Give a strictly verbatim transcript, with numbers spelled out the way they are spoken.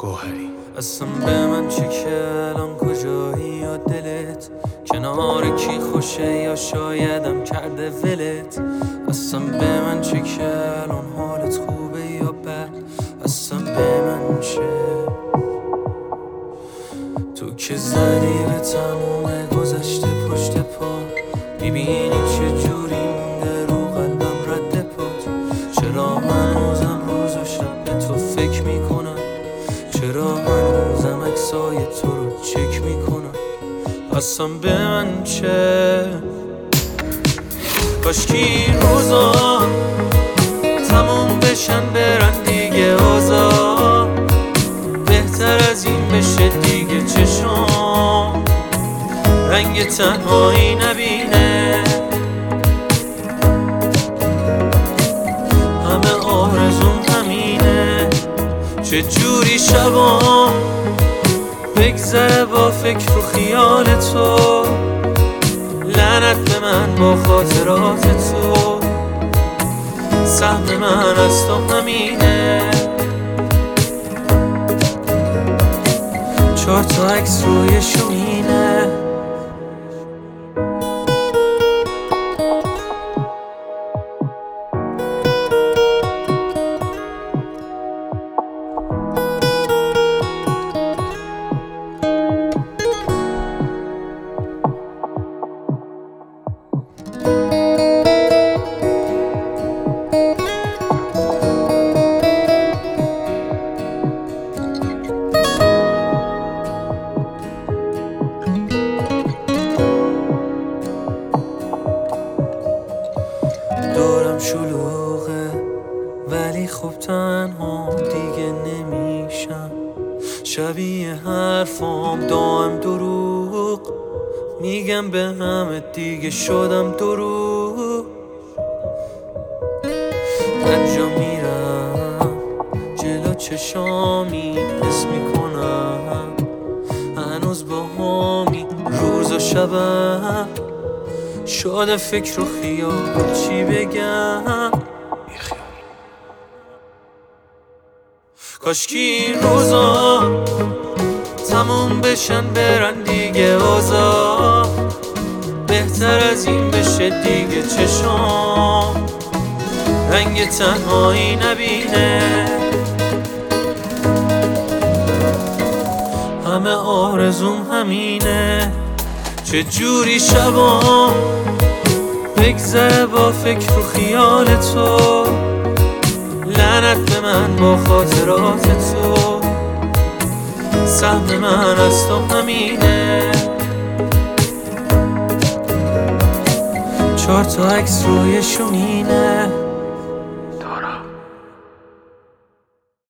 گوهری. اصلا به من چه که الان کجایی یا دلت کنار کی خوشه یا شایدم کرده ولت. اصلا به من چه که الان حالت خوبه یا بد. اصلا به من چه تو که زدی به تموم گذشته پشت پا. میبینی چه جوری مونده رو قلبم رد پات. چرا هنوزم روز و شب به تو فکر میکنم. چرا هنوزم عکسای تو رو چک میکنم. اصلا به من چه کاشکی روزا تموم بشن برن دیگه آزاد. بهتر از این بشه دیگه چشام رنگ تنهایی نبینه. همه آرزوم همینه چه جوری شبام بگذره با فکر و خیال تو. لعنت به من با خاطرات تو. سهم من از تو همینه. چهار تا عکس روی شومینه. دورم شلوغه ولی خب تنها دیگه نمیشم. شبیه حرفام دائم دروغ میگم به همه دیگه شدم دروغ. هر جا میرم جلو چشامی حس میکنم هنوز با همی روز و شبم شده فکر و خیال. چی بگم کاشکی روزا تموم بشن برن دیگه آزاد. بهتر از این بشه دیگه چشام رنگ تنهایی نبینه. همه آرزوم همینه چه جوری شبام بگذره با فکر و خیال تو. لعنت به من با خاطرات تو. سهم من از تو همینه. چهار تا عکس روی شومینه.